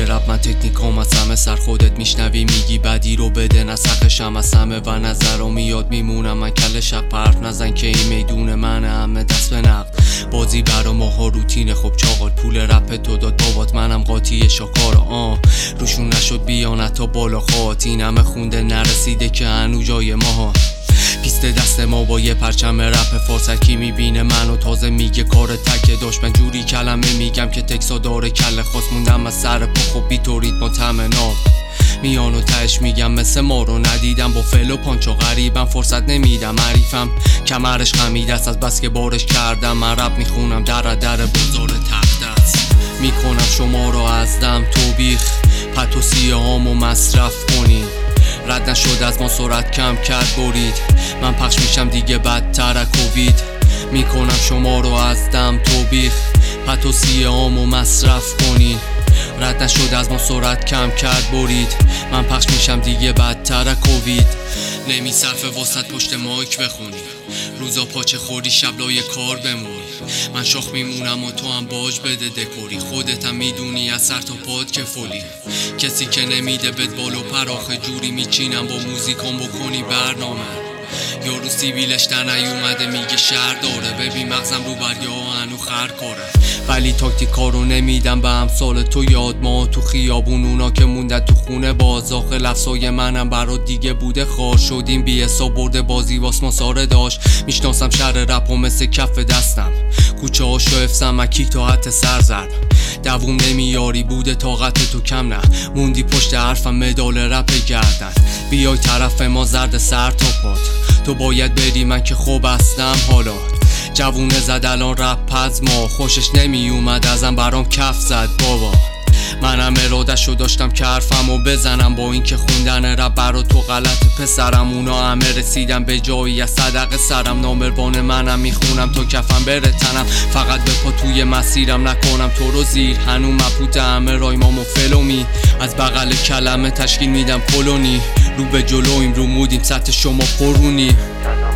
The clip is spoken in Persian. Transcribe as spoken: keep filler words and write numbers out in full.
رپ من تکنیکام از همه سر خودت میشنوی میگی بدی رو بده نسخشم از همه و نظرم میاد میمونم من کل شق پرف نزن که این میدون من همه دست به نقد بازی برا ماها روتینه خب چاقال پول رپ تو داد بابات منم قاطی شاکار آه روشون نشد بیانت تا بالا خوات این همه خونده نرسیده که هنو جای ماها پیست دست ما با یه پرچم رپ فارسکی میبینه منو تازه میگه کار تک داشت من جوری کلمه میگم که تکسا داره کل خواست موندم از سر پا خب بی تو ریتم تمناب میان و تش میگم مثل ما رو ندیدم با فل و پانچ و غریبم فرصت نمیدم عریفم کمرش خمید است از بس که بارش کردم من رپ میخونم در در بازار تخت است میکنم شما رو از دم تو بیخ پتو سیاهامو مصرف کنین رد نشد از ما سرعت کم کرد برید من پخش میشم دیگه بدتر کووید میکنم شما رو از دم تو بیخ پتو سیاهامو مصرف کنین رد نشد از ما سرعت کم کرد برید من پخش میشم دیگه بدتر کووید نمی صرفه وسط پشت مایک بخونی روزا پاچه خوری شب لای کار بمونی من شاخ میمونم و تو هم باج بده دکوری خودتم میدونی از سر تا پاد که فولی کسی که نمیده بد بالو پراخه جوری میچینم با موزیکام بکنی برنامه یارو سیبیلش در نیومده میگه شهر داره ببین مغزم رو بریا هنو خر کاره ولی تاکتیکا رو نمیدم به امثال تو یاد ما تو خیابون اونا که موندن تو خونه باز آخه لفظای منم برات دیگه بوده خار شدیم بی حساب برده بازی واس ما ساره داشت میشناسم شهر رپ و مثل کف دستم کوچه هاشو افسم مکی تا حت سر زد دووم نمیاری بوده طاقت تو کم نه موندی پشت حرفم مدال رپ گردن بیای طرف ما زرد سر تا پات تو باید بری من که خوب هستم حالا جوونه زد الان رپ از ما خوشش نمی اومد ازم برام کف زد بابا منم ارادهشو داشتم که حرفمو بزنم با این که خوندن رپ برا تو غلط پسرم اونا همه رسیدم به جایی از صدقه سرم نامروان منم میخونم تا کفم بره تنم فقط به پا توی مسیرم نکنم تو رو زیر هنو مبهوت همه رایمام و فلومی از بغل کلمه تشکیل میدم کلونی رو به جلویم رو مودیم سطح شما پرونی